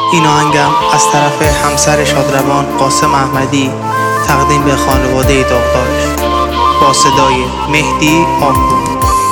این آهنگم از طرف همسر شادروان قاسم احمدی تقدیم به خانواده داغدارش با صدای مهدی آبپور.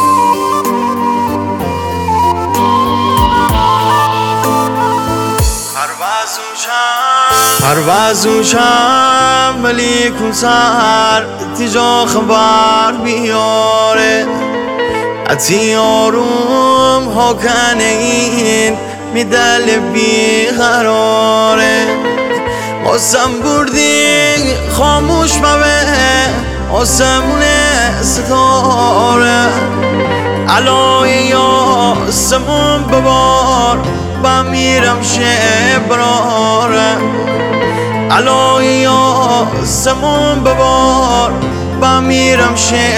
پروازوشم ولی کنسر تیجا خبر بیاره اتی آروم ها کنه این میدل بیقراره قسم بردی خاموش مبه آسمون ستاره علای یاسمون ببار بمیرم شبراره علای یاسمون ببار بمیرم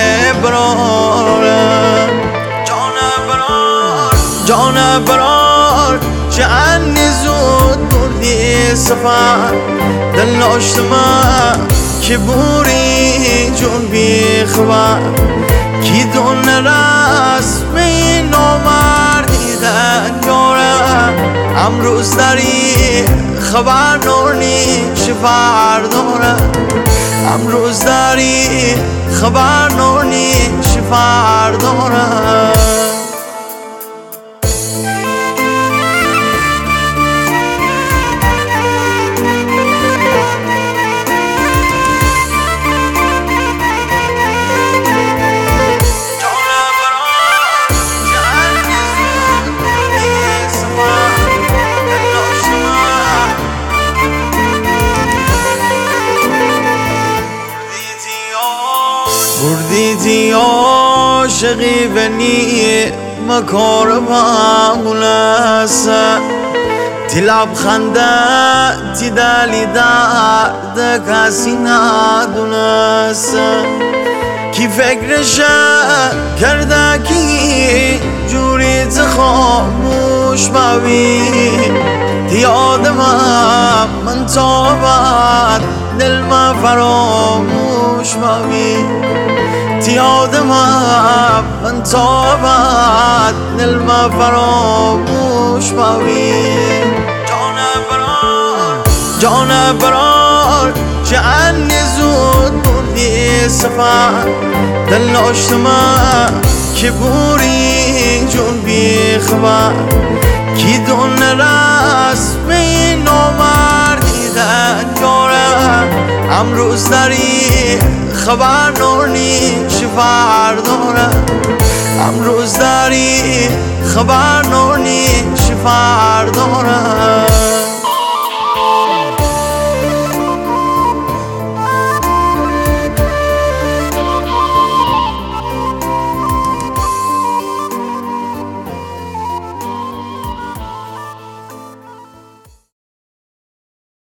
شبراره جان برار جعنی زود بردی سفر دل ناشتم که بوری جون بی خبر کی دون رسمی نامردی دنگاره امروز داری خبر نورنی شفر داره امروز داری خبر نورنی شفر داره بردیدی عاشقی بنی مکار معمولسه تی لبخنده تی دلی درد کسی ندونسته کی فکرشه کرده کی جوری خاموش ببین تی آدمم من تا بعد دل ما فراموش ببین تی آدمم من تا بعد دل ما فراموش ببین جان برار جعنی زود بردی سفر دل ناشتم که بوری جون بی خبر کی دون رسمی نامردی دنگاره امروز داری خبر نورنی شفر داره امروز داری خبر نورنی شفر داره